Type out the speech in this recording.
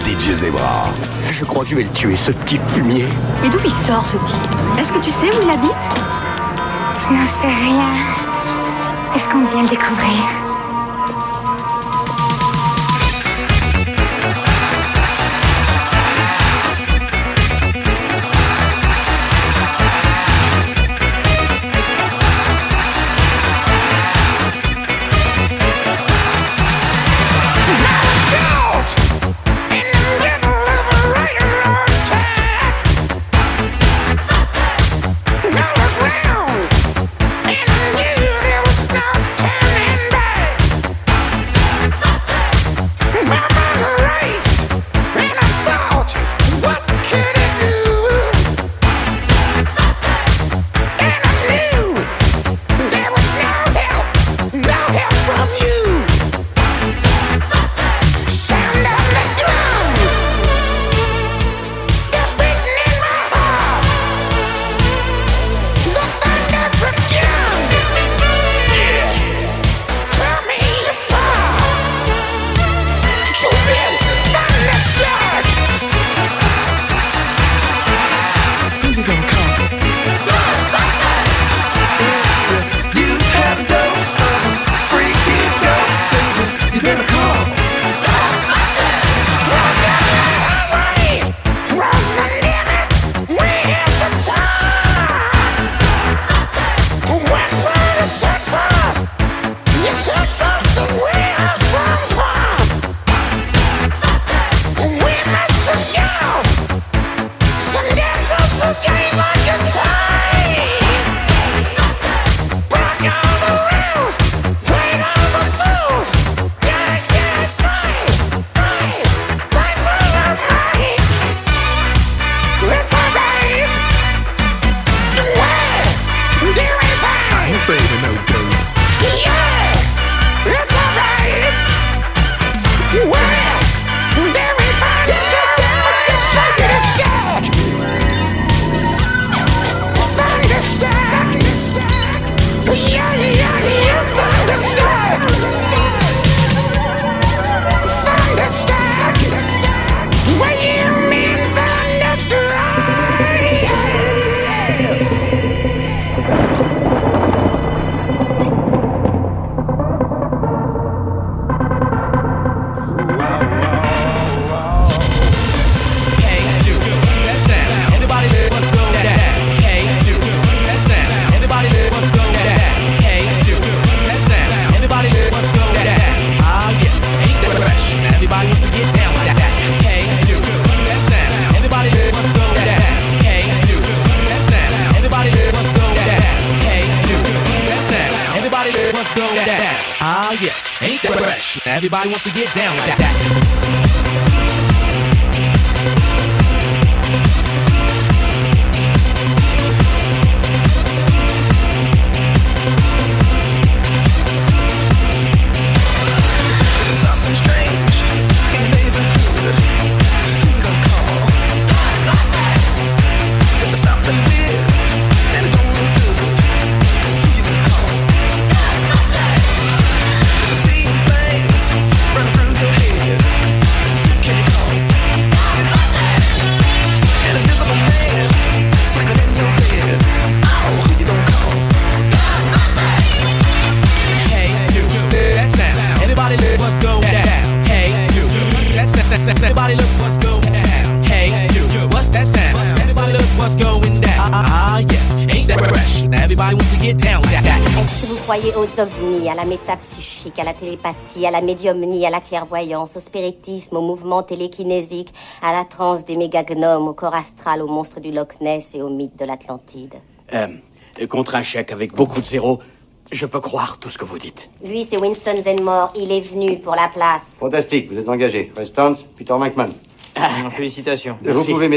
DJ Zebra. Je crois que je vais le tuer, ce type fumier. Mais d'où il sort, ce type? Est-ce que tu sais où il habite? Je n'en sais rien. Et je compte bien le découvrir. Everybody wants to get down like that. Everybody look what's going down. Hey, you, what's that sound? Everybody look what's going down. Ah, yes, ain't that fresh? Everybody wants to get down like that. Est-ce que vous croyez aux ovnis, à la métapsychique, à la télépathie, à la médiumnie, à la clairvoyance, au spiritisme, au mouvement télékinésique, à la transe des mégagnomes, au corps astral, au monstre du Loch Ness et au mythe de l'Atlantide? Contre un chèque avec beaucoup de zéros, je peux croire tout ce que vous dites. Lui, c'est Winston Zenmore. Il est venu pour la place. Fantastique, vous êtes engagé. Restance, Peter McMahon. Félicitations. Vous pouvez m'aider ?